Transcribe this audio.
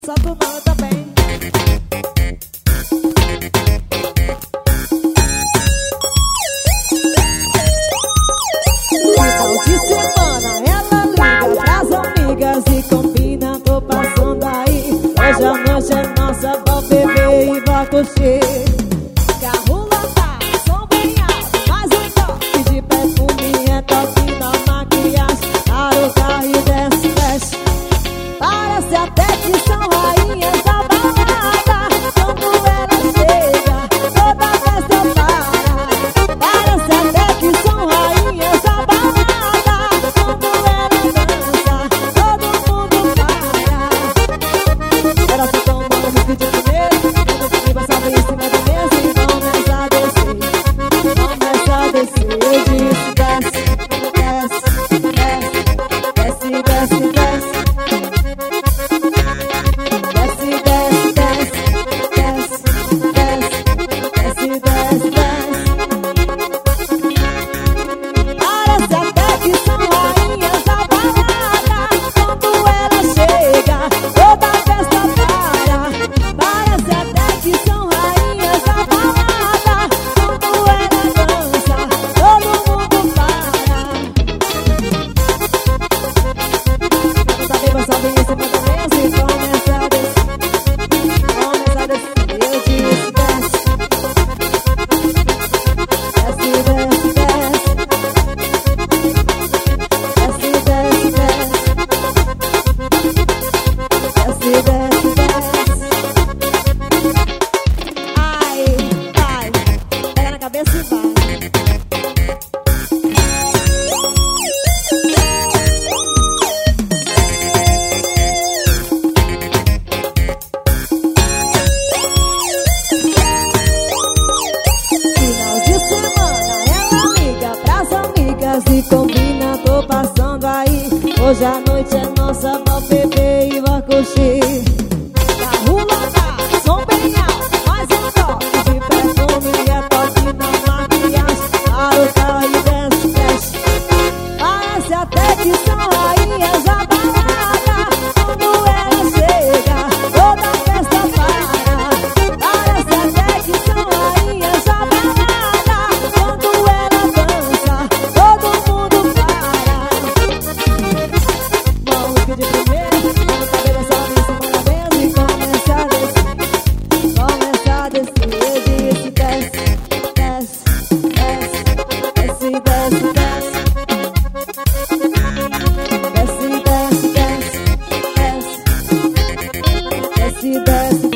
Só tu não também. Final de semana ela liga pras amigas e combina, tô passando aí. Hoje a noite é nossa, vou beber e vou curtir. Carro lotado, som bem alto, mais um toque de perfume, é toque na maquiagem. Para o carro e desce, desce. Parece até que são rainhas da balada. Quando ela chega, toda festa para. Parece até que são rainhas da balada. Quando ela dança, todo mundo para. Ela se toma no vídeo primeiro, quando o vai salve em cima da mesa e começa a descer. Começa a descer, eu disse desce, desce, desce, desce, desce. E combina, tô passando aí. Hoje a noite é nossa, vou beber e vou curtir. Carro lotado, som bem alto, mais um toque de perfume, é toque na maquiagem. Para o carro e desce, desce. Parece até que são rainhas da balada. Quando ela chega, toda festa para. Parece até que são rainhas da balada. Quando ela dança, todo mundo para. Vamos pedir primeiro, vamos saber dançar em cima da mesa e começa a descer. Começa a descer, eu disse desce, desce, desce, desce, desce, desce. Desce, desce, desce, desce, desce, desce.